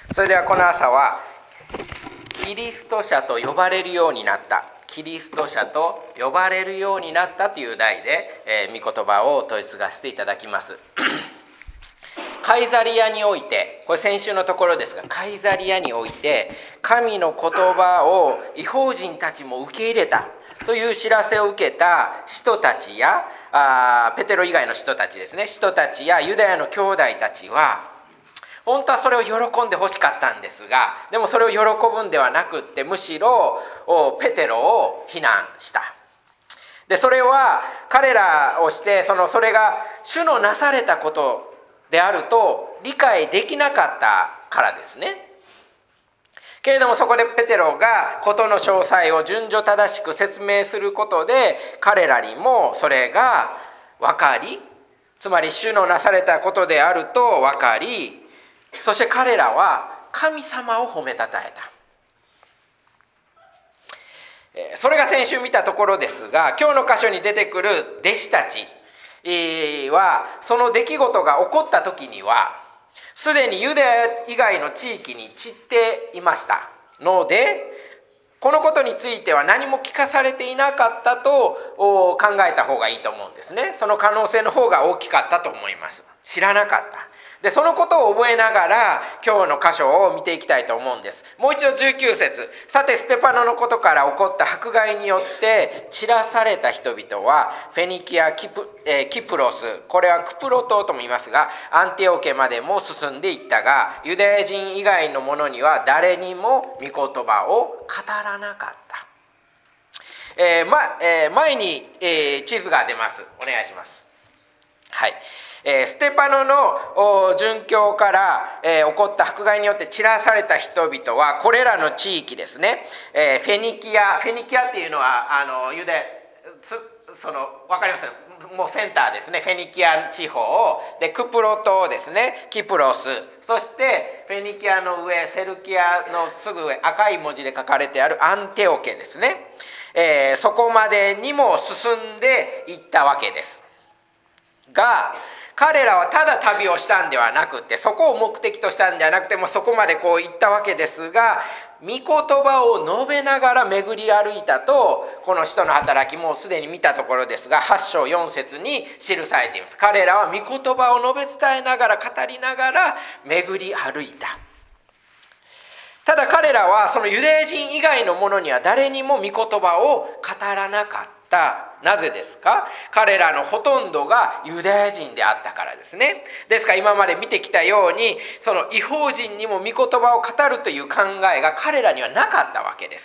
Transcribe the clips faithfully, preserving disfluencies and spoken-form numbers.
それではこの朝はキリスト者と呼ばれるようになったキリスト者と呼ばれるようになったという題で、えー、御言葉を問い継がせていただきます。カイザリアにおいて、これ先週のところですが、カイザリアにおいて神の言葉を異邦人たちも受け入れたという知らせを受けた使徒たちやあペテロ以外の使徒たちですね使徒たちやユダヤの兄弟たちは本当はそれを喜んでほしかったんですが、でもそれを喜ぶんではなくって、むしろペテロを非難した。でそれは彼らをしてそのそれが主のなされたことであると理解できなかったからですね。けれどもそこでペテロが事の詳細を順序正しく説明することで、彼らにもそれが分かり、つまり主のなされたことであると分かり、そして彼らは神様を褒めたたえた。それが先週見たところですが、今日の箇所に出てくる弟子たちはその出来事が起こった時にはすでにユダヤ以外の地域に散っていましたので、このことについては何も聞かされていなかったと考えた方がいいと思うんですね。その可能性の方が大きかったと思います。知らなかった。でそのことを覚えながら今日の箇所を見ていきたいと思うんです。もう一度じゅうきゅう節、さてステパノのことから起こった迫害によって散らされた人々はフェニキア、キプ、えー、キプロス、これはクプロ島とも言いますが、アンティオケまでも進んでいったが、ユダヤ人以外の者には誰にも御言葉を語らなかった。えーまえー、前に、えー、地図が出ます。お願いします。はい。ステパノの殉教から、えー、起こった迫害によって散らされた人々はこれらの地域ですね、えー、フェニキアフェニキアっていうのはあのユダヤその分かりますもうセンターですね。フェニキア地方でクプロ島ですね、キプロス、そしてフェニキアの上セルキアのすぐ上赤い文字で書かれてあるアンテオケですね、えー、そこまでにも進んでいったわけですが、彼らはただ旅をしたんではなくて、そこを目的としたんではなくてもそこまでこう行ったわけですが、御言葉を述べながら巡り歩いたと、この使徒の働きもすでに見たところですがはち章よん節に記されています。彼らは御言葉を述べ伝えながら語りながら巡り歩いた。ただ彼らはそのユダヤ人以外の者には誰にも御言葉を語らなかった。なぜですか？彼らのほとんどがユダヤ人であったからですね。ですから今まで見てきたように、その異邦人にも御言葉を語るという考えが彼らにはなかったわけです。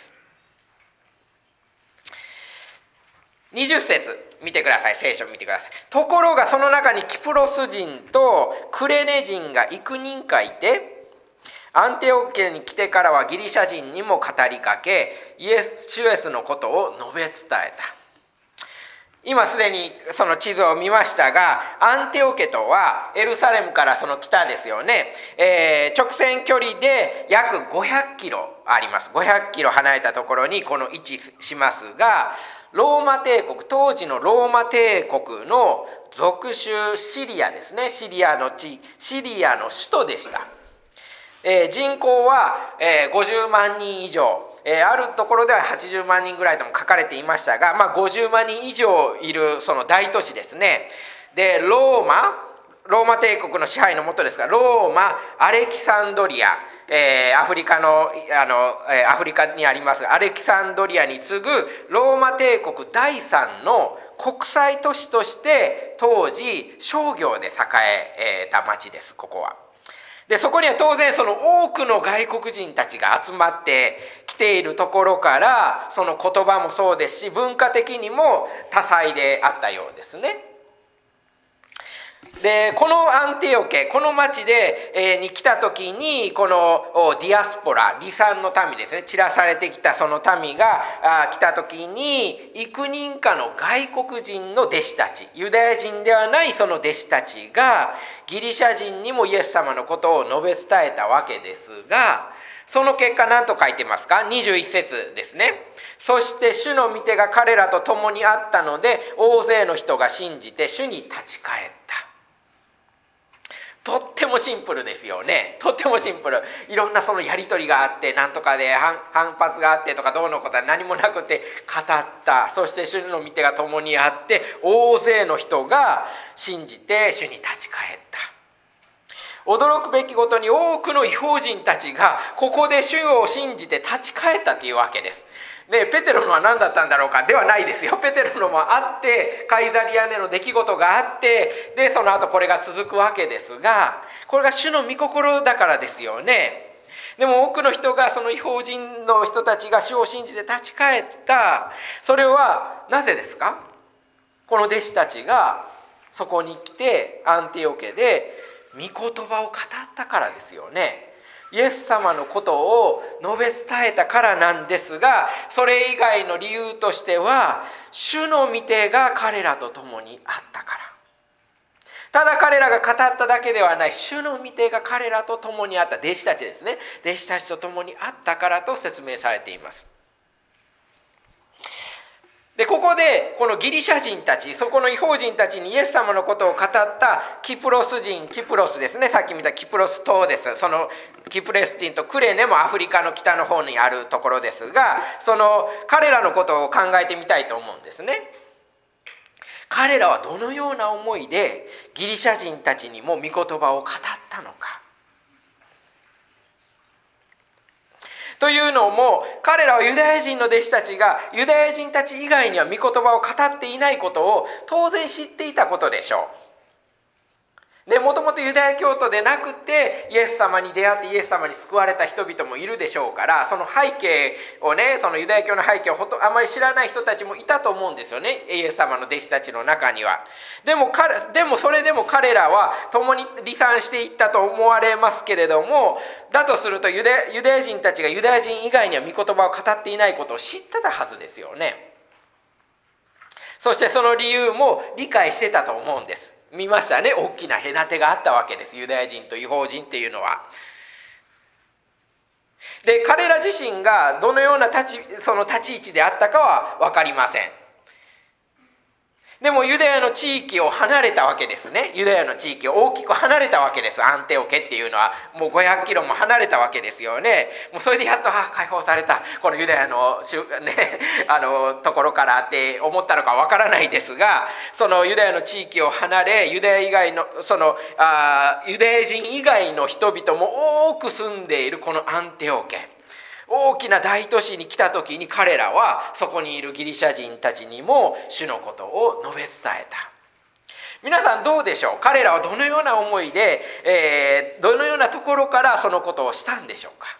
にじゅう節見てください。聖書見てください。ところがその中にキプロス人とクレネ人が幾人かいて、アンテオケに来てからはギリシャ人にも語りかけ、イエス、主イエスのことを述べ伝えた。今すでにその地図を見ましたが、アンテオケとはエルサレムからその北ですよね、えー、直線距離で約ごひゃくキロあります。ごひゃくキロ離れたところにこの位置しますが、ローマ帝国、当時のローマ帝国の属州シリアですね、シリアの地、シリアの首都でした。えー、人口は、えー、ごじゅうまんにん以上、えー、あるところでははちじゅうまんにんぐらいとも書かれていましたが、まあ、ごじゅうまんにん以上いるその大都市ですね。でローマローマ帝国の支配の下ですが、ローマ、アレキサンドリア、えー、アフリカの、あの、えー、アフリカにありますアレキサンドリアに次ぐローマ帝国だいさんの国際都市として当時商業で栄えた町です。ここはでそこには当然その多くの外国人たちが集まってきているところから、その言葉もそうですし文化的にも多彩であったようですね。でこのアンティオケ、この町で、えー、に来た時に、このディアスポラ、離散の民ですね、散らされてきたその民があ来た時に、幾人かの外国人の弟子たち、ユダヤ人ではないその弟子たちがギリシャ人にもイエス様のことを述べ伝えたわけですが、その結果何と書いてますか？にじゅういち節ですね。そして主の御手が彼らと共にあったので、大勢の人が信じて主に立ち返った。 とってもシンプルですよね。とってもシンプル。いろんなそのやり取りがあって、なんとかで反反発があってとかどうのことは何もなくて語った。そして主の御手が共にあって、大勢の人が信じて主に立ち返った。驚くべきことに多くの異邦人たちがここで主を信じて立ち返ったというわけです。でペテロのは何だったんだろうかではないですよ。ペテロのもあって、カイザリアでの出来事があって、でその後これが続くわけですが、これが主の御心だからですよね。でも多くの人が、その異邦人の人たちが主を信じて立ち返った。それはなぜですか？この弟子たちがそこに来てアンティオケで御言葉を語ったからですよね。イエス様のことを述べ伝えたからなんですが、それ以外の理由としては、主の御手が彼らと共にあったから。ただ彼らが語っただけではない、主の御手が彼らと共にあった。弟子たちですね。弟子たちと共にあったからと説明されています。でここでこのギリシャ人たち、そこの異邦人たちにイエス様のことを語ったキプロス人、キプロスですね、さっき見たキプロス島です。そのキプレス人とクレネもアフリカの北の方にあるところですが、その彼らのことを考えてみたいと思うんですね。彼らはどのような思いでギリシャ人たちにも御言葉を語ったのか。というのも、彼らはユダヤ人の弟子たちがユダヤ人たち以外には御言葉を語っていないことを当然知っていたことでしょう。でもともとユダヤ教徒でなくてイエス様に出会ってイエス様に救われた人々もいるでしょうから、その背景をね、そのユダヤ教の背景をほとあまり知らない人たちもいたと思うんですよね、イエス様の弟子たちの中には。でも彼でもそれでも彼らは共に離散していったと思われますけれども、だとするとユダヤ、ユダヤ人たちがユダヤ人以外には御言葉を語っていないことを知ってたはずですよね。そしてその理由も理解してたと思うんです。見ましたね、大きな隔てがあったわけです、ユダヤ人と異邦人っていうのは。で彼ら自身がどのような立ちその立ち位置であったかは分かりません。でもユダヤの地域を離れたわけですね。ユダヤの地域を大きく離れたわけです。アンテオケっていうのはもうごひゃくキロも離れたわけですよね。もうそれでやっとあ解放された、このユダヤの、ね、あのところからって思ったのかわからないですが、そのユダヤの地域を離れ、ユダヤ以外のそのあユダヤ人以外の人々も多く住んでいるこのアンテオケ、大きな大都市に来た時に彼らはそこにいるギリシャ人たちにも主のことを述べ伝えた。皆さんどうでしょう。彼らはどのような思いで、えー、どのようなところからそのことをしたんでしょうか。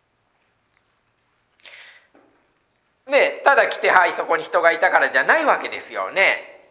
ね、ただ来てはいそこに人がいたからじゃないわけですよね。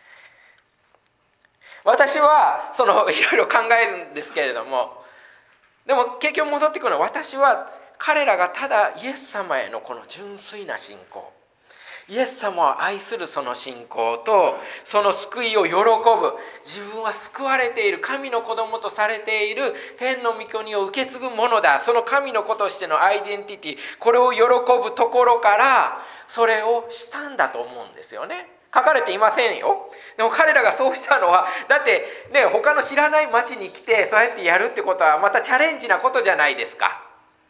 私はそのいろいろ考えるんですけれども、でも結局戻ってくるのは、私は彼らがただイエス様へのこの純粋な信仰、イエス様を愛するその信仰と、その救いを喜ぶ、自分は救われている、神の子供とされている天の御国を受け継ぐものだ、その神の子としてのアイデンティティ、これを喜ぶところからそれをしたんだと思うんですよね。書かれていませんよ。でも彼らがそうしたのは、だってね、他の知らない町に来てそうやってやるってことはまたチャレンジなことじゃないですか。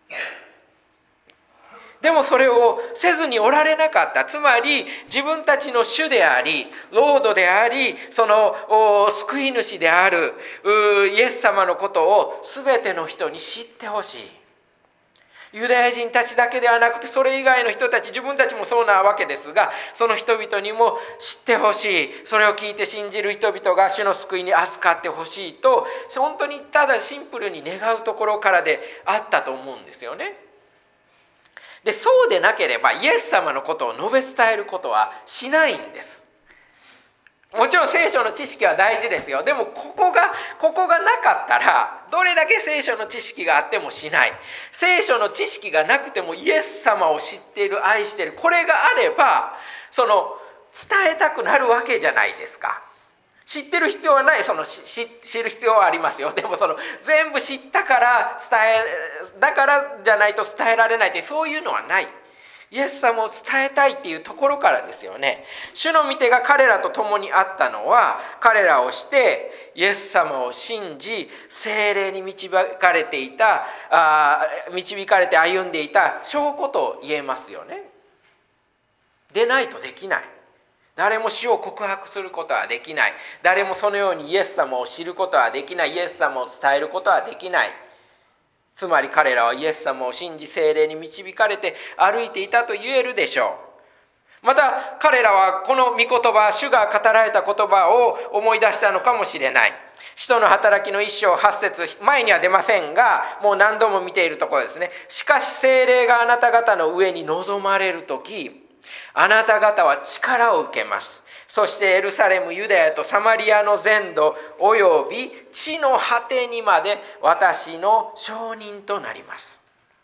でもそれをせずにおられなかった。つまり自分たちの主であり、ロードであり、その救い主であるイエス様のことを全ての人に知ってほしい。ユダヤ人たちだけではなくて、それ以外の人たち、自分たちもそうなわけですが、その人々にも知ってほしい。それを聞いて信じる人々が主の救いに預かってほしいと、本当にただシンプルに願うところからであったと思うんですよね。でそうでなければイエス様のことを述べ伝えることはしないんです。もちろん聖書の知識は大事ですよ。でもここがここがなかったら、どれだけ聖書の知識があってもしない。聖書の知識がなくてもイエス様を知っている、愛している、これがあればその伝えたくなるわけじゃないですか。知ってる必要はない、その知る必要はありますよ。でもその全部知ったから伝えだからじゃないと伝えられないって、そういうのはない。 イエス様を伝えたいっていうところからですよね。主の御手が彼らと共にあったのは、彼らをしてイエス様を信じ聖霊に導かれていたあ導かれて歩んでいた証拠と言えますよね。でないとできない。誰も主を告白することはできない。誰もそのようにイエス様を知ることはできない。イエス様を伝えることはできない。つまり彼らはイエス様を信じ聖霊に導かれて歩いていたと言えるでしょう。また彼らはこの御言葉、主が語られた言葉を思い出したのかもしれない。使徒の働きの一章八節、前には出ませんが、もう何度も見ているところですね。しかし聖霊があなた方の上に臨まれるとき、あなた方は力を受けます。そしてエルサレム、ユダヤとサマリアの全土および地の果てにまで私の証人となります。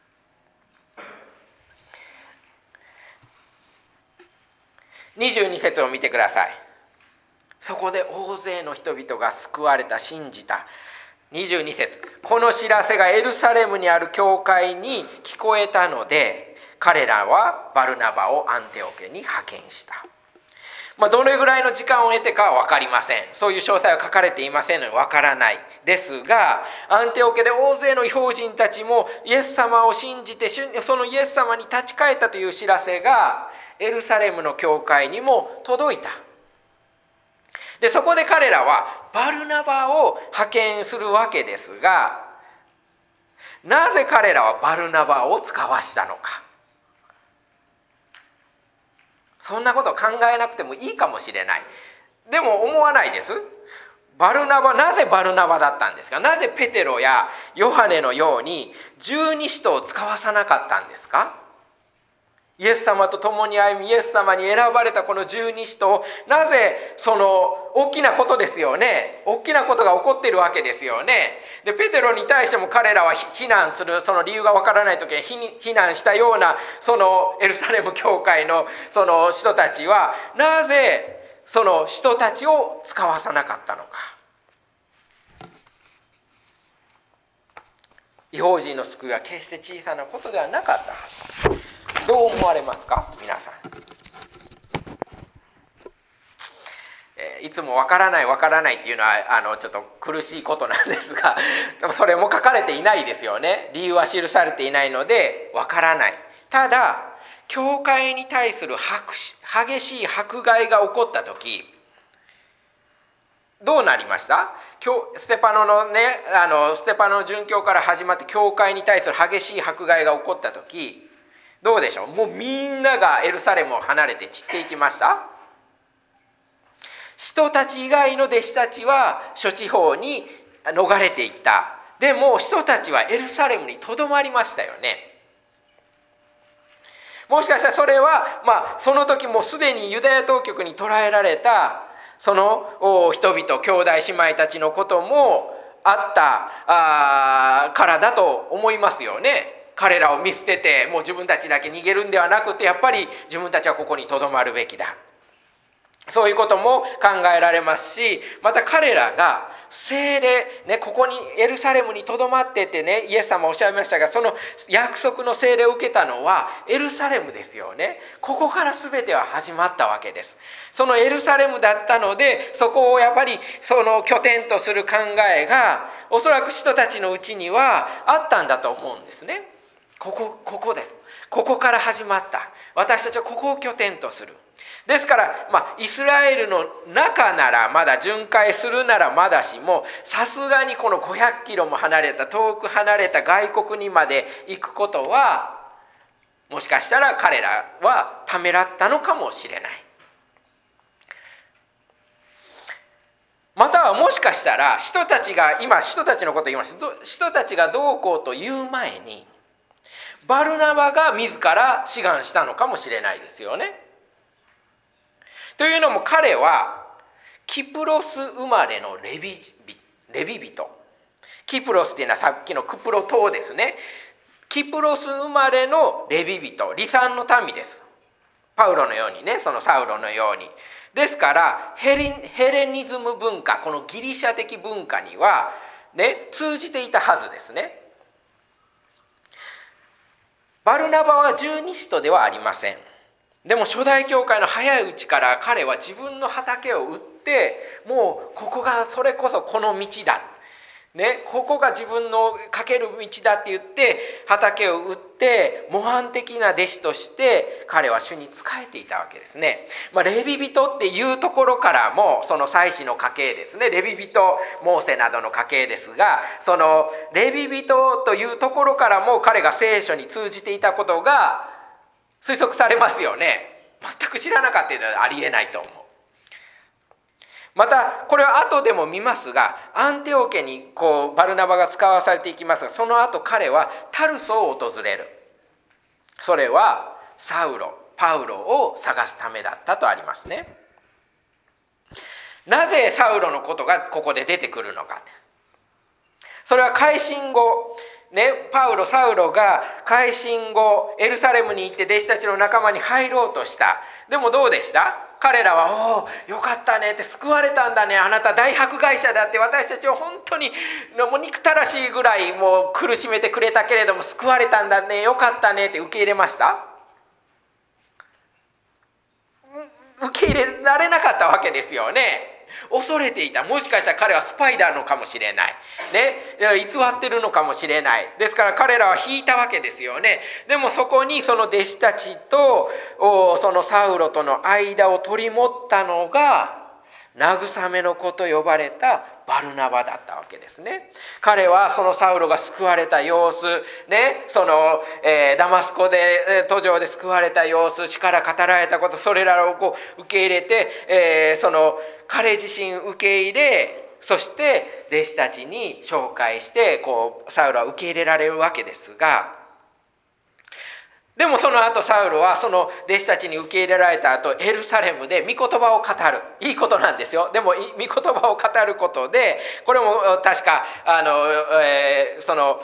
にじゅうに節を見てください。そこで大勢の人々が救われた、信じた。にじゅうに節、この知らせがエルサレムにある教会に聞こえたので、彼らはバルナバをアンテオケに派遣した。まあ、どれぐらいの時間を得てかは分かりません。そういう詳細は書かれていませんので分からないですが、アンテオケで大勢の異邦人たちもイエス様を信じて、そのイエス様に立ち返ったという知らせがエルサレムの教会にも届いた。でそこで彼らはバルナバを派遣するわけですが、なぜ彼らはバルナバを使わしたのか。そんなこと考えなくてもいいかもしれない。でも思わないです。バルナバ、なぜバルナバだったんですか。なぜペテロやヨハネのように十二使徒を使わさなかったんですか。イエス様と共に歩み、イエス様に選ばれたこの十二使徒を、なぜその大きなことですよね。大きなことが起こっているわけですよね。でペテロに対しても彼らは非難する、その理由がわからない時に非難したような、そのエルサレム教会のその人たちはなぜその人たちを使わさなかったのか。異邦人の救いは決して小さなことではなかったはず。どう思われますか皆さん。えー、いつもわからないわからないっていうのはあのちょっと苦しいことなんですが、でもそれも書かれていないですよね。理由は記されていないのでわからない。ただ教会に対する激しい迫害が起こった時、どうなりました？ステパノのね、あのステパノの殉教から始まって教会に対する激しい迫害が起こった時、どうでしょう。もうみんながエルサレムを離れて散っていきました。人たち以外の弟子たちは諸地方に逃れていった。でも人たちはエルサレムにとどまりましたよね。もしかしたらそれは、まあ、その時もすでにユダヤ当局に捕らえられたその人々、兄弟姉妹たちのこともあったあからだと思いますよね。彼らを見捨ててもう自分たちだけ逃げるんではなくて、やっぱり自分たちはここにとどまるべきだ、そういうことも考えられますし、また彼らが聖霊、ね、ここにエルサレムにとどまっててね、イエス様おっしゃいましたが、その約束の聖霊を受けたのはエルサレムですよね。ここから全ては始まったわけです。そのエルサレムだったので、そこをやっぱりその拠点とする考えがおそらく人たちのうちにはあったんだと思うんですね。ここ、ここです。ここから始まった。私たちはここを拠点とする。ですから、まあ、イスラエルの中ならまだ巡回するならまだしも、さすがにこのごひゃくキロも離れた、遠く離れた外国にまで行くことは、もしかしたら彼らはためらったのかもしれない。またはもしかしたら人たちが、今人たちのことを言いました。人たちがどうこうと言う前に、バルナバが自ら志願したのかもしれないですよね。というのも彼はキプロス生まれのレビ、レビ人。キプロスっていうのはさっきのクプロ島ですね。キプロス生まれのレビ人、離散の民です。パウロのようにね、そのサウロのように。ですからヘレ、ヘレニズム文化、このギリシャ的文化にはね、通じていたはずですね。 バルナバは十二使徒ではありません。でも初代教会の早いうちから彼は自分の畑を売って、もうここがそれこそこの道だ、ね、ここが自分のかける道だって言って畑を売って、模範的な弟子として彼は主に仕えていたわけですね。まあ、レビ人っていうところからも、その祭司の家系ですね、レビ人、モーセなどの家系ですが、そのレビ人というところからも彼が聖書に通じていたことが推測されますよね。全く知らなかったのはありえないと思う。またこれは後でも見ますが、アンテオ家にこうバルナバが使わされていきますが、その後彼はタルソを訪れる。それはサウロ、パウロを探すためだったとありますね。なぜサウロのことがここで出てくるのか。それは改心後ね、パウロ、サウロが改心後エルサレムに行って弟子たちの仲間に入ろうとした。でもどうでした？彼らは、おお、よかったねって、救われたんだね、あなた大迫害者だって、私たちを本当にもう憎たらしいぐらいもう苦しめてくれたけれども救われたんだね、よかったねって受け入れました？受け入れられなかったわけですよね。恐れていた。もしかしたら彼はスパイダーのかもしれない、ね、偽ってるのかもしれない。ですから彼らは引いたわけですよね。でもそこにその弟子たちとそのサウロとの間を取り持ったのが慰めの子と呼ばれたバルナバだったわけですね。彼はそのサウロが救われた様子、ね、その、えー、ダマスコで途上で救われた様子、死から語られたこと、それらをこう受け入れて、えー、その彼自身受け入れ、そして弟子たちに紹介してこうサウロは受け入れられるわけですが、でもその後サウロはその弟子たちに受け入れられた後、エルサレムで御言葉を語る。いいことなんですよ。でも御言葉を語ることで、これも確かあの、えー、その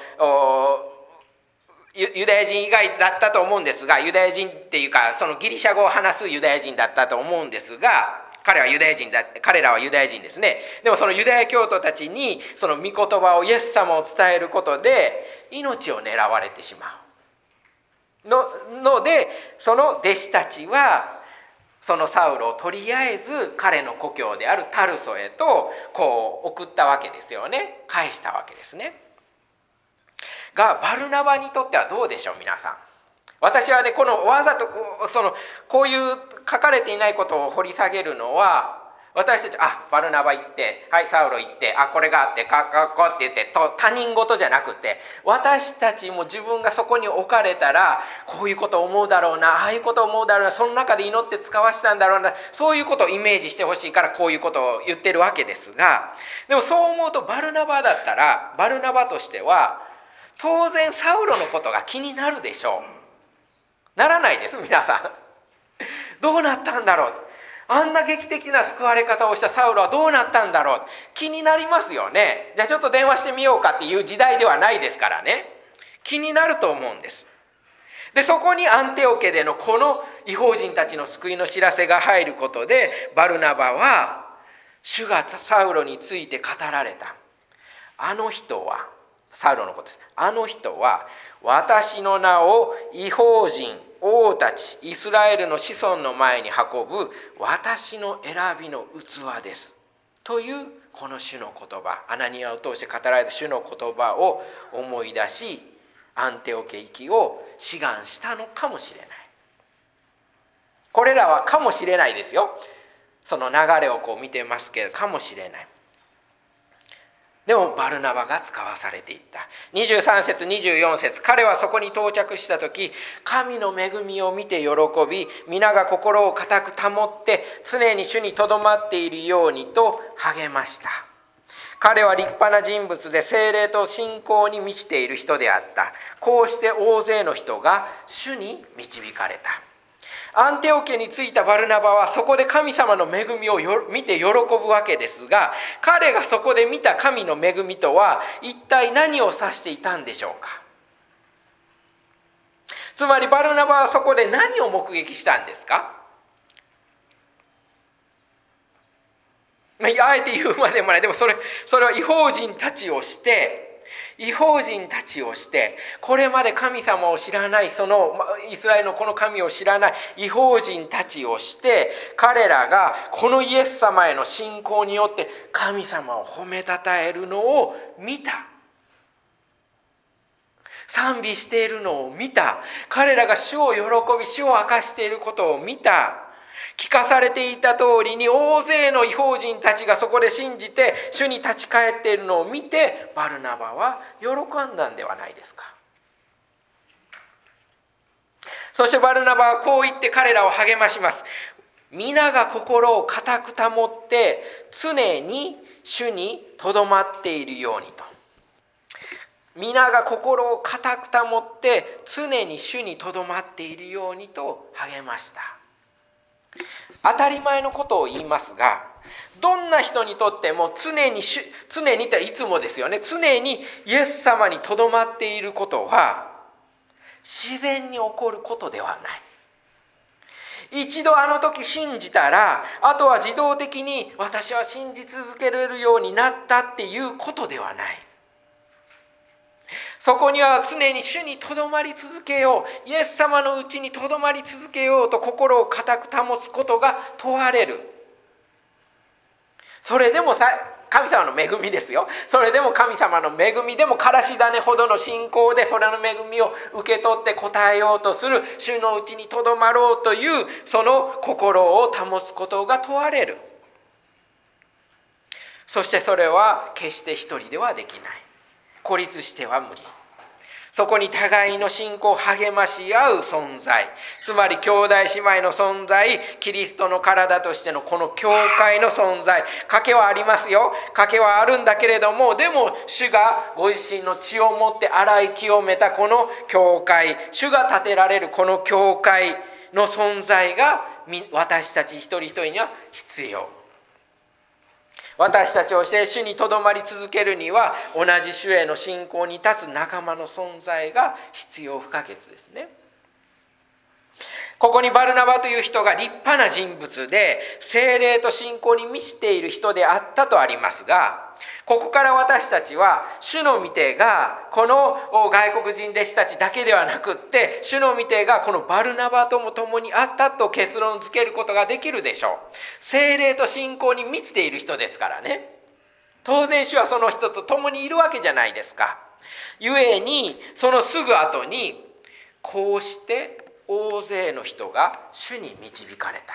ユダヤ人以外だったと思うんですが、ユダヤ人っていうかそのギリシャ語を話すユダヤ人だったと思うんですが、彼はユダヤ人だ、彼らはユダヤ人ですね。でもそのユダヤ教徒たちにその御言葉を、イエス様を伝えることで命を狙われてしまうの, ので、その弟子たちはそのサウロをとりあえず彼の故郷であるタルソへとこう送ったわけですよね。返したわけですね。がバルナバにとってはどうでしょう、皆さん。私はね、このわざとそのこういう書かれていないことを掘り下げるのは、私たち、あ、バルナバ行って、はい、サウロ行って、あ、これがあって、かっこって言って、と他人事じゃなくて、私たちも自分がそこに置かれたら、こういうことを思うだろうな、ああいうことを思うだろうな、その中で祈って使わしたんだろうな、そういうことをイメージしてほしいから、こういうことを言ってるわけですが、でもそう思うと、バルナバだったら、バルナバとしては、当然サウロのことが気になるでしょう。ならないです、皆さん。どうなったんだろう、あんな劇的な救われ方をしたサウロはどうなったんだろう、気になりますよね。じゃあちょっと電話してみようかっていう時代ではないですからね。気になると思うんです。でそこにアンテオ家でのこの異邦人たちの救いの知らせが入ることで、バルナバは主がサウロについて語られた。あの人は、サウロのことです。あの人は私の名を異邦人、王たち、イスラエルの子孫の前に運ぶ私の選びの器ですというこの主の言葉、アナニアを通して語られた主の言葉を思い出し、アンテオ家行きを志願したのかもしれない。これらはかもしれないですよ。その流れをこう見てますけど、かもしれない。でもバルナバが使わされていった。にじゅうさん節にじゅうよん節、彼はそこに到着した時、神の恵みを見て喜び、皆が心を固く保って常に主にとどまっているようにと励ました。彼は立派な人物で聖霊と信仰に満ちている人であった。こうして大勢の人が主に導かれた。アンテオ家に着いたバルナバはそこで神様の恵みを見て喜ぶわけですが、彼がそこで見た神の恵みとは一体何を指していたんでしょうか。つまりバルナバはそこで何を目撃したんですか。あえて言うまでもない。でもそれ、それは異邦人たちをして異邦人たちをして、これまで神様を知らない、そのイスラエルのこの神を知らない異邦人たちをして、彼らがこのイエス様への信仰によって神様を褒めたたえるのを見た。賛美しているのを見た。彼らが主を喜び、主を明かしていることを見た。聞かされていた通りに大勢の異邦人たちがそこで信じて主に立ち返っているのを見て、バルナバは喜んだんではないですか。そしてバルナバはこう言って彼らを励まします。皆が心を固く保って常に主にとどまっているようにと。皆が心を固く保って常に主にとどまっているようにと励ました。当たり前のことを言いますが、どんな人にとっても常に主、常にっていつもですよね、常にイエス様にとどまっていることは自然に起こることではない。一度あの時信じたら、あとは自動的に私は信じ続けられるようになったっていうことではない。そこには常に主にとどまり続けよう、イエス様のうちにとどまり続けようと心を固く保つことが問われる。それでもさ、神様の恵みですよ。それでも神様の恵みでもからし種ほどの信仰でそれの恵みを受け取って応えようとする、主のうちにとどまろうというその心を保つことが問われる。そしてそれは決して一人ではできない。孤立しては無理。そこに互いの信仰を励まし合う存在、つまり兄弟姉妹の存在、キリストの体としてのこの教会の存在、賭けはありますよ。賭けはあるんだけれども、でも主がご自身の血をもって洗い清めたこの教会、主が建てられるこの教会の存在が私たち一人一人には必要。私たちをして主にとどまり続けるには、同じ主への信仰に立つ仲間の存在が必要不可欠ですね。ここにバルナバという人が立派な人物で、聖霊と信仰に満ちている人であったとありますが、ここから私たちは主の御手がこの外国人弟子たちだけではなくって、主の御手がこのバルナバとも共にあったと結論付けることができるでしょう。聖霊と信仰に満ちている人ですからね。当然主はその人と共にいるわけじゃないですか。ゆえにそのすぐ後に、こうして大勢の人が主に導かれた。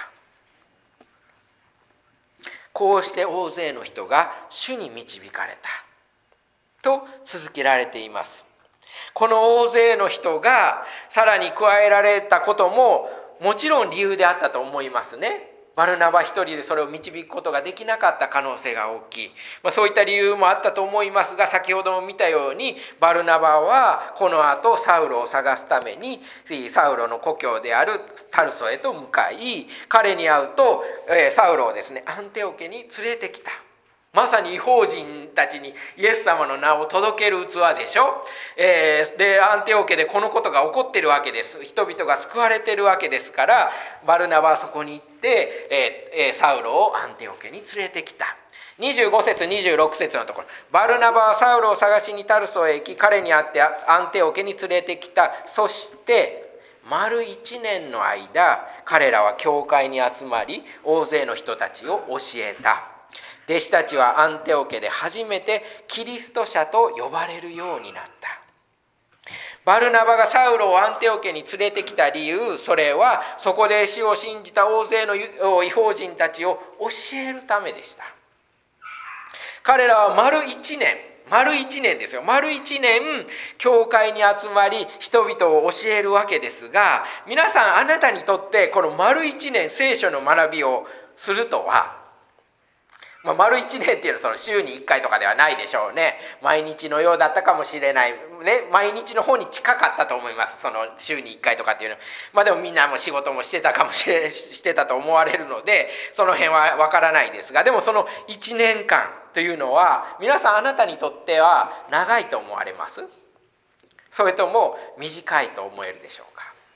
こうして大勢の人が主に導かれたと続けられています。この大勢の人がさらに加えられたことももちろん理由であったと思いますね。バルナバ一人でそれを導くことができなかった可能性が大きい、まあ、そういった理由もあったと思いますが、先ほども見たようにバルナバはこの後サウロを探すためにサウロの故郷であるタルソへと向かい、彼に会うとサウロをですねアンテオ家に連れてきた。まさに異邦人たちにイエス様の名を届ける器でしょ、えー、でアンテオ家でこのことが起こっているわけです。人々が救われているわけですから、バルナバはそこに行って、えー、サウロをアンテオ家に連れてきた。にじゅうご節にじゅうろく節のところ、バルナバはサウロを探しにタルソへ行き、彼に会ってアンテオ家に連れてきた。そして丸一年の間、彼らは教会に集まり、大勢の人たちを教えた。弟子たちはアンテオ家で初めてキリスト者と呼ばれるようになった。バルナバがサウロをアンテオ家に連れてきた理由、それはそこで主を信じた大勢の異邦人たちを教えるためでした。彼らは丸一年丸一年ですよ丸一年教会に集まり人々を教えるわけですが、皆さん、あなたにとってこの丸一年聖書の学びをするとは、まあ、丸一年っていうのはその週にいっかいとかではないでしょうね。毎日のようだったかもしれない、ね、毎日の方に近かったと思います。その週にいっかいとかっていうのは、まあ、でもみんなも仕事もしてたかもしれしてたと思われるので、その辺はわからないですが、でもそのいちねんかんというのは皆さん、あなたにとっては長いと思われます？それとも短いと思えるでしょうか？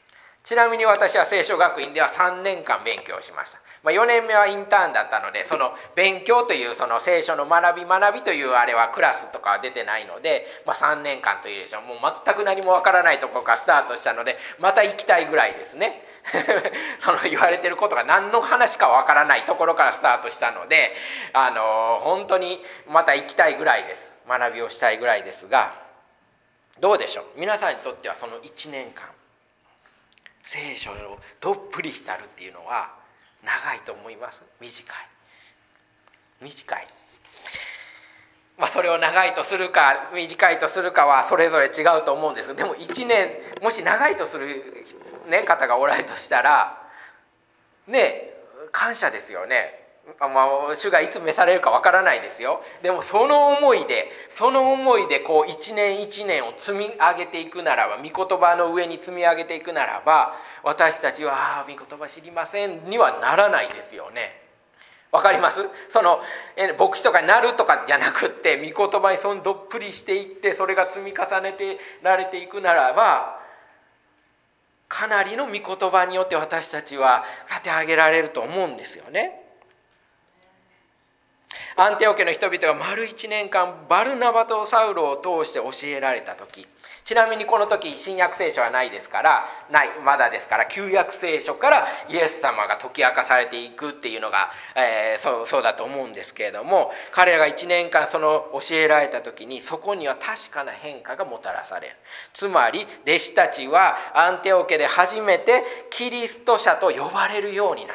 ちなみに私は聖書学院ではさんねんかん勉強しました。まあ、よねんめはインターンだったので、その勉強というその聖書の学び学びというあれはクラスとかは出てないので、まあ、さんねんかんというでしょう。もう全く何もわからないところからスタートしたので、また行きたいぐらいですね。その言われてることが何の話かわからないところからスタートしたので、あの本当にまた行きたいぐらいです。学びをしたいぐらいですが、どうでしょう。皆さんにとってはそのいちねんかん聖書をどっぷり浸るっていうのは長いと思います？短い？短い。まあそれを長いとするか短いとするかはそれぞれ違うと思うんです。でもいちねんもし長いとする、ね、方がおられるとしたらね、感謝ですよね。まあ、主がいつ召されるかわからないですよ。でもその思いでその思いでこう一年一年を積み上げていくならば、御言葉の上に積み上げていくならば、私たちは「ああ御言葉知りません」にはならないですよね。わかります？そのえ牧師とかになるとかじゃなくって、御言葉にそのどっぷりしていって、それが積み重ねてられていくならば、かなりの御言葉によって私たちは立て上げられると思うんですよね。アンテオ家の人々が丸一年間バルナバとサウロを通して教えられた時、ちなみにこの時新約聖書はないですからないまだですから旧約聖書からイエス様が解き明かされていくっていうのが、えー、そう、そうだと思うんですけれども、彼らがいちねんかんその教えられた時に、そこには確かな変化がもたらされる。つまり弟子たちはアンテオ家で初めてキリスト者と呼ばれるようになった。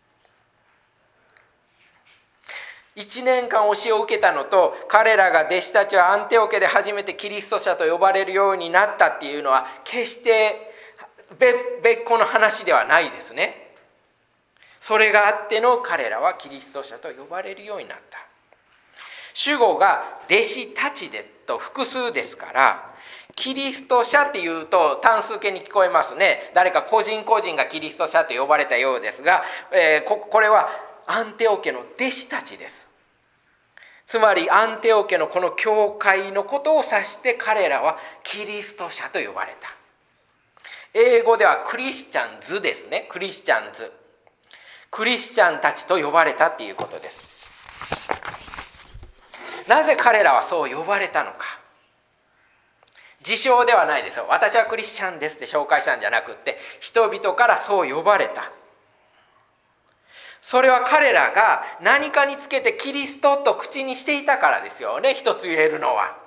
いちねんかん教えを受けたのと、彼らが弟子たちはアンテオ家で初めてキリスト者と呼ばれるようになったっていうのは決して別個の話ではないですね。それがあっての彼らはキリスト者と呼ばれるようになった。主語が弟子たちでと複数ですから、キリスト者っていうと単数形に聞こえますね。誰か個人個人がキリスト者と呼ばれたようですが、えー、こ, これはアンテオ家の弟子たちです。つまりアンテオ家のこの教会のことを指して、彼らはキリスト者と呼ばれた。英語ではクリスチャンズですね。クリスチャンズ、クリスチャンたちと呼ばれたっていうことです。なぜ彼らはそう呼ばれたのか。自称ではないですよ。私はクリスチャンですって紹介したんじゃなくって、人々からそう呼ばれた。それは彼らが何かにつけてキリストと口にしていたからですよね。一つ言えるのは、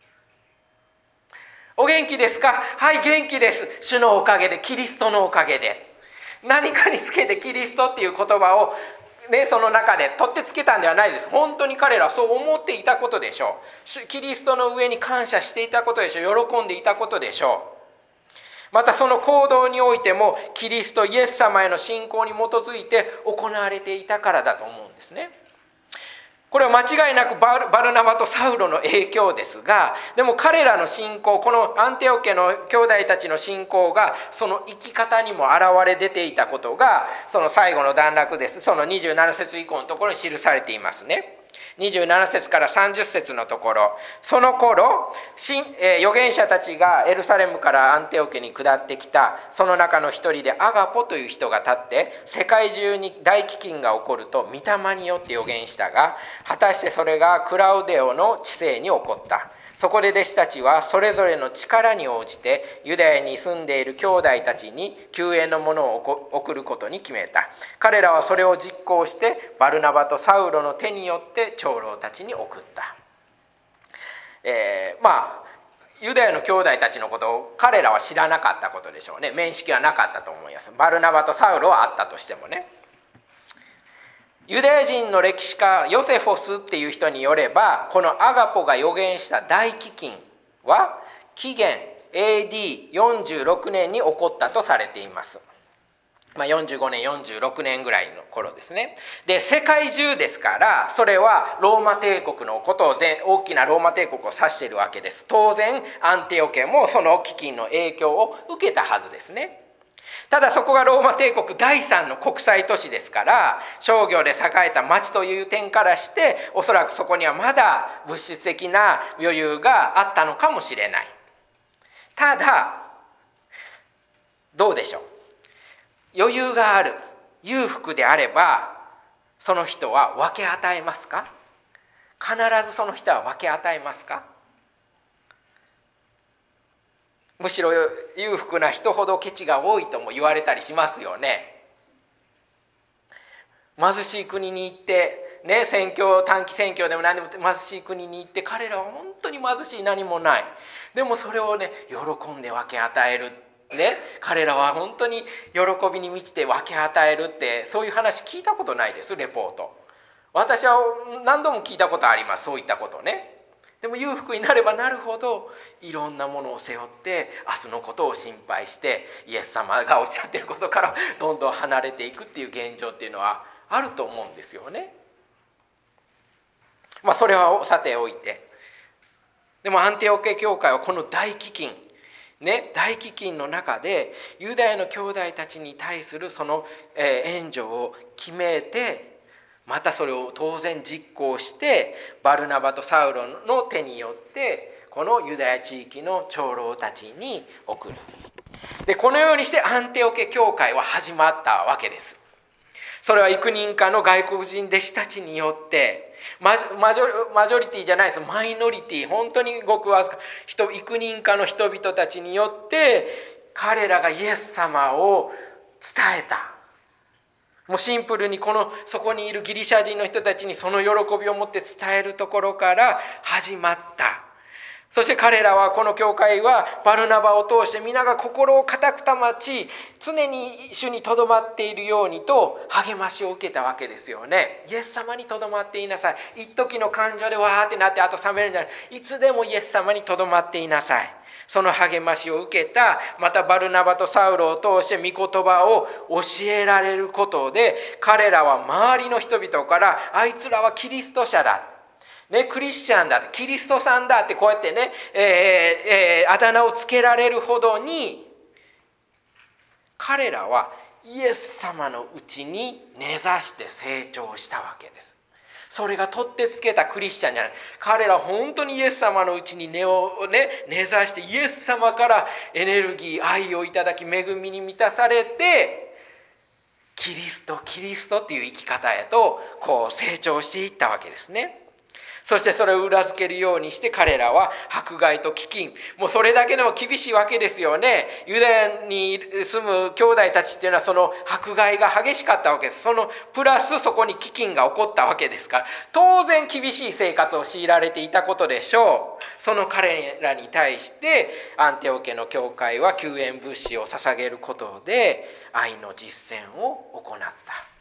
お元気ですか？はい、元気です。主のおかげで、キリストのおかげで。何かにつけてキリストっていう言葉をね、その中で取ってつけたんではないです。本当に彼らはそう思っていたことでしょう。キリストの上に感謝していたことでしょう。喜んでいたことでしょう。またその行動においてもキリストイエス様への信仰に基づいて行われていたからだと思うんですね。これは間違いなくバルナバとサウロの影響ですが、でも彼らの信仰、このアンテオ家の兄弟たちの信仰がその生き方にも現れ出ていたことが、その最後の段落です。そのにじゅうなな節以降のところに記されていますね。にじゅうなな節からさんじゅう節のところ、その頃、えー、預言者たちがエルサレムからアンテオ家に下ってきた。その中の一人でアガポという人が立って、世界中に大飢饉が起こると御霊によって預言したが、果たしてそれがクラウデオの治世に起こった。そこで弟子たちはそれぞれの力に応じてユダヤに住んでいる兄弟たちに救援のものを送ることに決めた。彼らはそれを実行してバルナバとサウロの手によって長老たちに送った。えー、まあユダヤの兄弟たちのことを彼らは知らなかったことでしょうね。面識はなかったと思います。バルナバとサウロはあったとしてもね。ユダヤ人の歴史家ヨセフォスっていう人によれば、このアガポが予言した大飢饉は紀元 エーディーよんじゅうろく 年に起こったとされています。まあ、よんじゅうごねんよんじゅうろくねんぐらいの頃ですね。で、世界中ですから、それはローマ帝国のことを、大きなローマ帝国を指しているわけです。当然アンテオ家もその飢饉の影響を受けたはずですね。ただそこがローマ帝国第三の国際都市ですから、商業で栄えた町という点からして、おそらくそこにはまだ物質的な余裕があったのかもしれない。ただどうでしょう。余裕がある、裕福であればその人は分け与えますか？必ずその人は分け与えますか？むしろ裕福な人ほどケチが多いとも言われたりしますよね。貧しい国に行ってね、宣教短期宣教でも何でも貧しい国に行って、彼らは本当に貧しい、何もない。でもそれをね喜んで分け与えるね、彼らは本当に喜びに満ちて分け与えるって、そういう話聞いたことないです。レポート私は何度も聞いたことあります、そういったことね。でも裕福になればなるほどいろんなものを背負って明日のことを心配して、イエス様がおっしゃっていることからどんどん離れていくっていう現状っていうのはあると思うんですよね。まあそれはさておいて、でもアンティオケ教会はこの大飢饉ね、大飢饉の中でユダヤの兄弟たちに対するその援助を決めて、またそれを当然実行して、バルナバとサウロの手によってこのユダヤ地域の長老たちに送る。でこのようにしてアンティオケ教会は始まったわけです。それは幾人かの外国人弟子たちによってマジ、マジョ、マジョリティじゃないです、マイノリティ、本当にごくわずか人幾人かの人々たちによって彼らがイエス様を伝えた。もうシンプルにこのそこにいるギリシャ人の人たちにその喜びを持って伝えるところから始まった。そして彼らは、この教会はバルナバを通して皆が心を固く保ち、常に主にとどまっているようにと励ましを受けたわけですよね。イエス様にとどまっていなさい。一時の感情でわーってなってあと冷めるんじゃない。いつでもイエス様にとどまっていなさい。その励ましを受けた。またバルナバとサウロを通して御言葉を教えられることで、彼らは周りの人々からあいつらはキリスト者だ、ね、クリスチャンだ、キリストさんだってこうやってね、えーえー、あだ名をつけられるほどに、彼らはイエス様のうちに根ざして成長したわけです。それが取ってつけたクリスチャンじゃない。彼ら本当にイエス様のうちに根をね、根ざして、イエス様からエネルギー、愛をいただき、恵みに満たされて、キリスト、キリストっていう生き方へとこう成長していったわけですね。そしてそれを裏付けるようにして彼らは迫害と飢饉、もうそれだけでも厳しいわけですよね。ユダヤに住む兄弟たちっていうのはその迫害が激しかったわけです。そのプラスそこに飢饉が起こったわけですから、当然厳しい生活を強いられていたことでしょう。その彼らに対してアンテオケの教会は救援物資を捧げることで愛の実践を行った。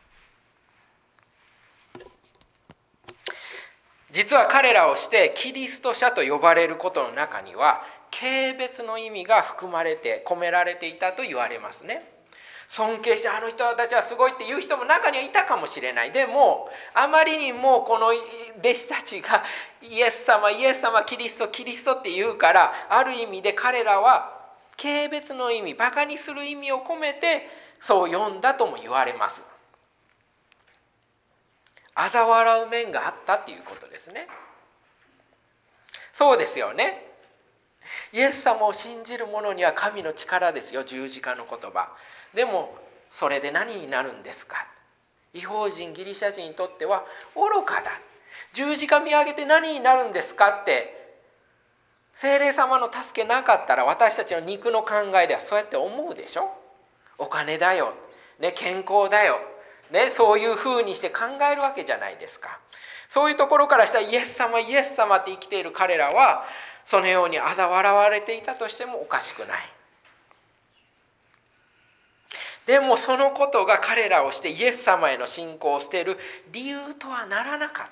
実は彼らをしてキリスト者と呼ばれることの中には軽蔑の意味が含まれて込められていたと言われますね。尊敬してあの人たちはすごいっていう人も中にはいたかもしれない。でもあまりにもこの弟子たちがイエス様イエス様キリストキリストって言うから、ある意味で彼らは軽蔑の意味、バカにする意味を込めてそう呼んだとも言われます。嘲笑う面があったっていうことですね。そうですよね。イエス様を信じる者には神の力ですよ、十字架の言葉。でもそれで何になるんですか。異邦人ギリシャ人にとっては愚かだ。十字架見上げて何になるんですかって、聖霊様の助けなかったら私たちの肉の考えではそうやって思うでしょ。お金だよ、ね、健康だよね、そういうふうにして考えるわけじゃないですか。そういうところからしたらイエス様イエス様って生きている彼らはそのように嘲笑われていたとしてもおかしくない。でもそのことが彼らをしてイエス様への信仰を捨てる理由とはならなかった。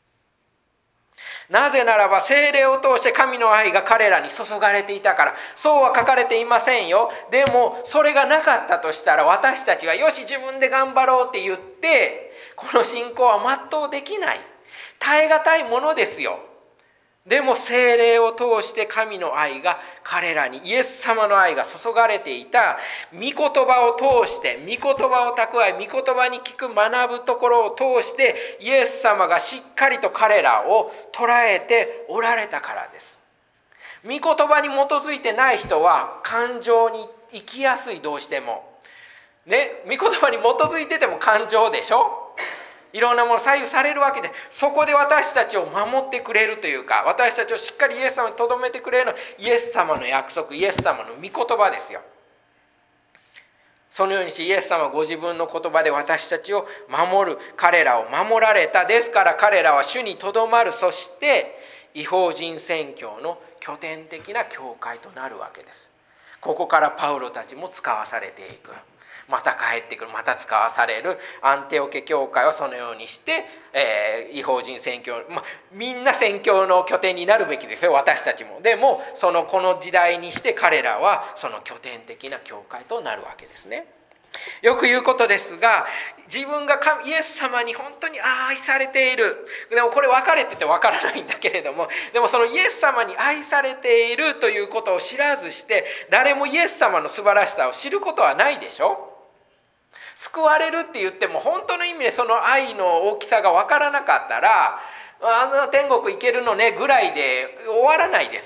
なぜならば聖霊を通して神の愛が彼らに注がれていたから。そうは書かれていませんよ。でもそれがなかったとしたら私たちはよし自分で頑張ろうって言ってこの信仰は全うできない。耐え難いものですよ。でも聖霊を通して神の愛が彼らに、イエス様の愛が注がれていた。御言葉を通して、御言葉を蓄え、御言葉に聞く学ぶところを通してイエス様がしっかりと彼らを捉えておられたからです。御言葉に基づいてない人は感情に生きやすい。どうしてもね、御言葉に基づいてても感情でしょ。いろんなもの左右されるわけで、そこで私たちを守ってくれるというか、私たちをしっかりイエス様に留めてくれるのはイエス様の約束、イエス様の御言葉ですよ。そのようにしイエス様はご自分の言葉で私たちを守る。彼らを守られた。ですから彼らは主にとどまる。そして異邦人宣教の拠点的な教会となるわけです。ここからパウロたちも使わされていく。また帰ってくる。また使わされる。アンテオケ教会はそのようにして、えー、異邦人宣教、まあ、みんな宣教の拠点になるべきですよ、私たちも。でもそのこの時代にして彼らはその拠点的な教会となるわけですね。よく言うことですが、自分がイエス様に本当に愛されている。でもこれ分かれてて分からないんだけれども、でもそのイエス様に愛されているということを知らずして、誰もイエス様の素晴らしさを知ることはないでしょ。救われるって言っても本当の意味でその愛の大きさが分からなかったら、あの天国行けるのねぐらいで終わらないです。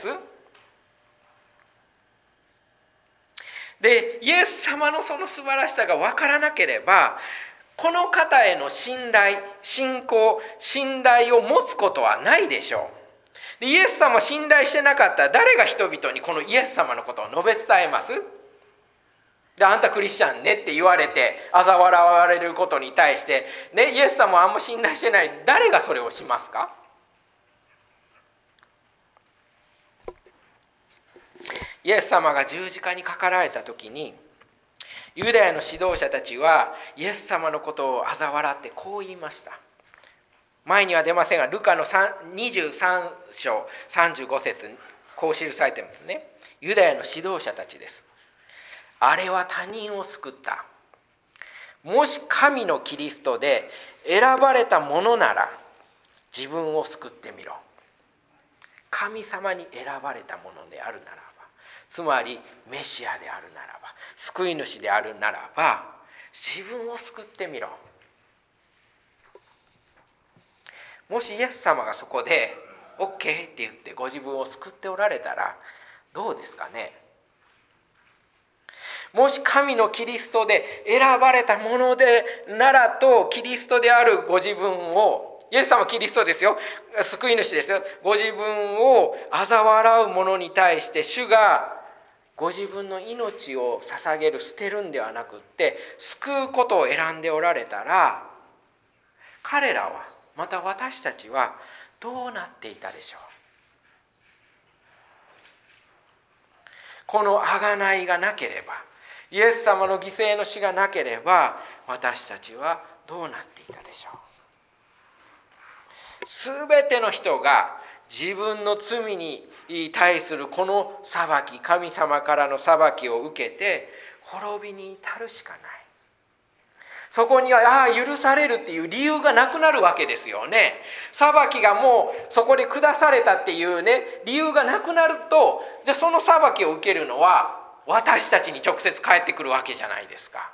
で、イエス様のその素晴らしさが分からなければ、この方への信頼、信仰、信頼を持つことはないでしょう。で、イエス様を信頼してなかったら、誰が人々にこのイエス様のことを述べ伝えます？で、あんたクリスチャンねって言われて嘲笑われることに対して、ね、イエス様をあんま信頼してない誰がそれをしますか？イエス様が十字架にかかられた時に、ユダヤの指導者たちはイエス様のことを嘲笑ってこう言いました。前には出ませんが、ルカのにじゅうさん章さんじゅうご節にこう記されてますね。ユダヤの指導者たちです。あれは他人を救った。もし神のキリストで選ばれたものなら自分を救ってみろ。神様に選ばれたものであるならば、つまりメシアであるならば、救い主であるならば、自分を救ってみろ。もしイエス様がそこで オーケー って言ってご自分を救っておられたらどうですかね。もし神のキリストで選ばれたものでならと、キリストであるご自分を、イエス様はキリストですよ、救い主ですよ、ご自分を嘲笑う者に対して主がご自分の命を捧げる、捨てるんではなくって救うことを選んでおられたら、彼らは、また私たちはどうなっていたでしょう。この贖いがなければ、イエス様の犠牲の死がなければ、私たちはどうなっていたでしょう。すべての人が自分の罪に対するこの裁き、神様からの裁きを受けて滅びに至るしかない。そこにはああ許されるっていう理由がなくなるわけですよね。裁きがもうそこで下されたっていうね理由がなくなると、じゃあその裁きを受けるのは私たちに直接返ってくるわけじゃないですか。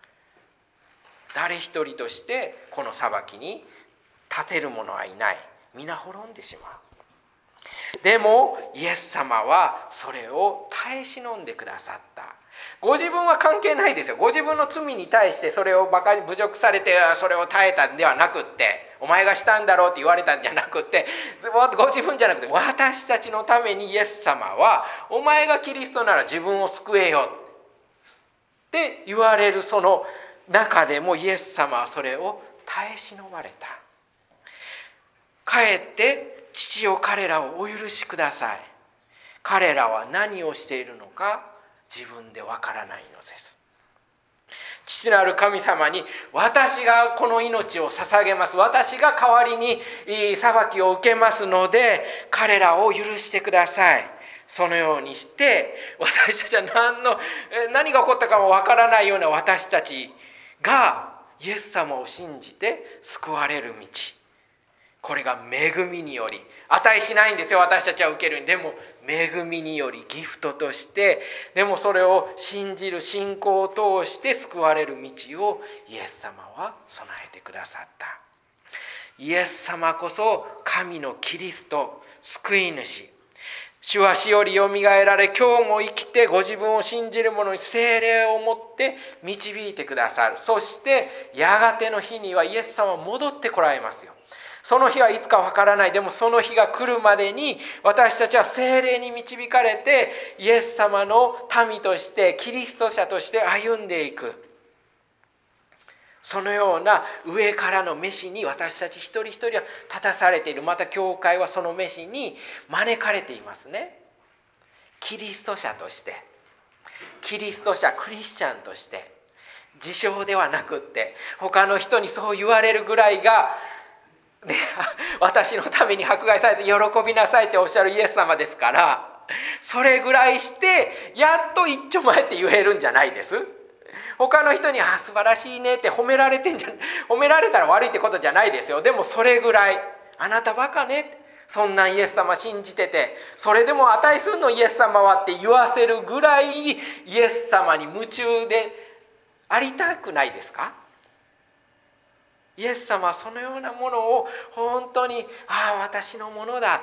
誰一人としてこの裁きに立てる者はいない。皆滅んでしまう。でもイエス様はそれを耐え忍んでくださった。ご自分は関係ないですよ。ご自分の罪に対してそれをバカに侮辱されてそれを耐えたんではなくって、お前がしたんだろうって言われたんじゃなくって、ご自分じゃなくて私たちのためにイエス様はお前がキリストなら自分を救えよって言われるその中でもイエス様はそれを耐え忍ばれた。かえって父よ彼らをお許しください。彼らは何をしているのか自分でわからないのです。父なる神様に私がこの命を捧げます。私が代わりに裁きを受けますので彼らを許してください。そのようにして私たちは何の何が起こったかもわからないような私たちがイエス様を信じて救われる道、これが恵みにより、値しないんですよ私たちは受けるに。でも恵みによりギフトとして、でもそれを信じる信仰を通して救われる道をイエス様は備えてくださった。イエス様こそ神のキリスト、救い主。 主は死よりよみがえられ、今日も生きてご自分を信じる者に聖霊を持って導いてくださる。そしてやがての日にはイエス様は戻ってこられますよ。その日はいつかわからない。でもその日が来るまでに私たちは聖霊に導かれてイエス様の民としてキリスト者として歩んでいく。そのような上からの召しに私たち一人一人は立たされている。また教会はその召しに招かれていますね。キリスト者として、キリスト者クリスチャンとして、自称ではなくって他の人にそう言われるぐらいが、ね、私のために迫害されて喜びなさいっておっしゃるイエス様ですから、それぐらいしてやっと一丁前って言えるんじゃないです。他の人にあ素晴らしいねって褒められてんじゃ褒められたら悪いってことじゃないですよ。でもそれぐらい、あなたバカね、そんなイエス様信じててそれでも値すんのイエス様はって言わせるぐらいイエス様に夢中でありたくないですか？イエス様はそのようなものを本当にああ私のものだって、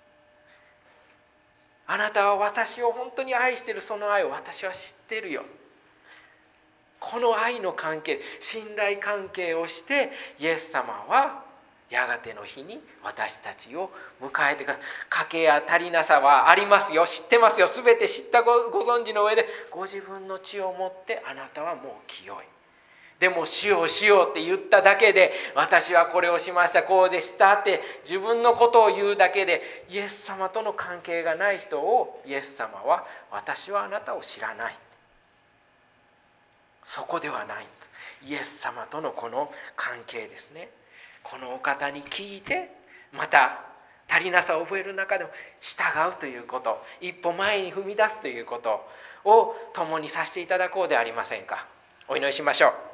あなたは私を本当に愛している、その愛を私は知ってるよ。この愛の関係、信頼関係をしてイエス様はやがての日に私たちを迎えてください。賭けや足りなさはありますよ、知ってますよ。全て知ったごご存知の上でご自分の血を持ってあなたはもう清い。でも主を主をって言っただけで、私はこれをしました、こうでしたって自分のことを言うだけでイエス様との関係がない人をイエス様は私はあなたを知らない、そこではない。イエス様とのこの関係ですね。このお方に聞いて、また足りなさを覚える中でも従うということ、一歩前に踏み出すということを共にさせていただこうではありませんか。お祈りしましょう。